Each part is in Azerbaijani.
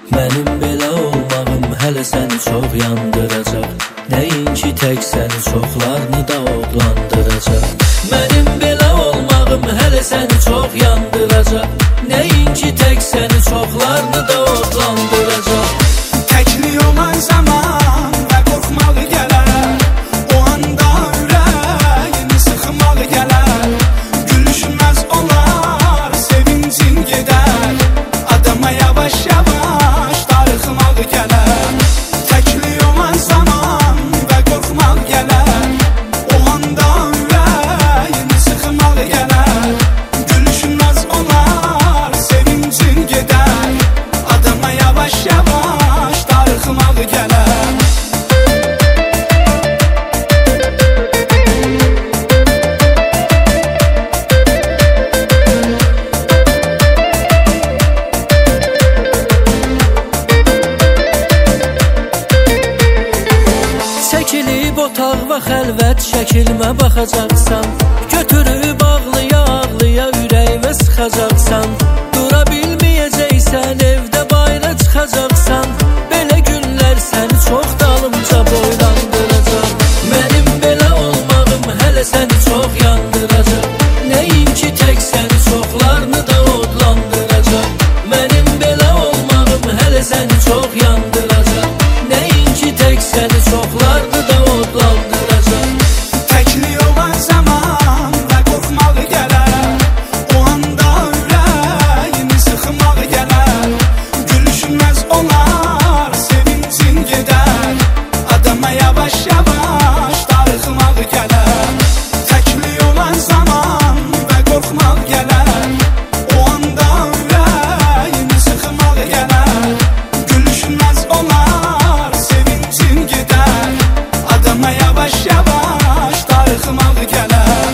Mənim belə olmağım hələ səni çox yandıracaq. Nəinki tək səni, çoxlarını da odlandıracaq. Mənim belə olmağım hələ səni çox yandıracaq. Nəinki tək səni, çoxlarını da odlandıracaq. Təklik olan zaman və qorxmaq gələr, o anda ürəyini sıxmaq gələr. Gülüşməz olar, sevincin gedər, adama yavaş yavaş darıxmaq gələr. Təklik olan zaman və qorxmaq gələr, o anda ürəyini sıxmaq gələr. Gülüşməz olar, sevincin gedər, adama yavaş yavaş darıxmaq gələr. Çəkilib otaq və xəlvət şəkilmə baxacaqsan. Götürüb ağlıya ağlıya ürəyimə sıxacaqsan. Dura bilməyəcəksən, evdə bayra çıxacaqsan. Belə günlər səni çox dalımca boylandıracaq. Mənim belə olmağım hələ səni çox yandıracaq. Nəinki tək səni, çoxlarını da odlandıracaq. Mənim belə olmağım hələ səni çox yandıracaq. Nəinki tək səni, çoxlarını da odlandıracaq. Təklik olan zaman və qorxmaq gələr, o anda ürəyini sıxmaq gələr. Gülüşməz olar, sevincin gedər, adama yavaş yavaş darıxmaq gələr. Təklik olan zaman və qorxmaq gələr, o anda ürəyini sıxmaq gələr. Gülüşməz olar, sevincin gedər, adama yavaş yavaş darıxmaq gələr.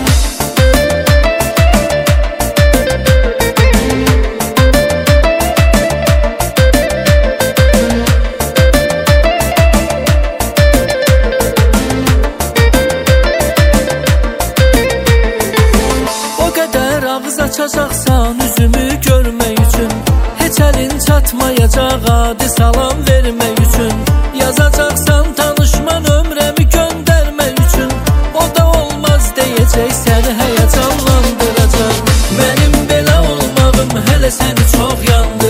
O qədər ağız açacaqsan üzümü görmək üçün. Heç əlin çatmayacaq adi salam vermək üçün. Yazacaqsan tanışma nömrəmi göndərmək üçün. O da olmaz deyəcək, səni həyəcanlandıracaq. Mənim belə olmağım hələ səni çox yandıracaq.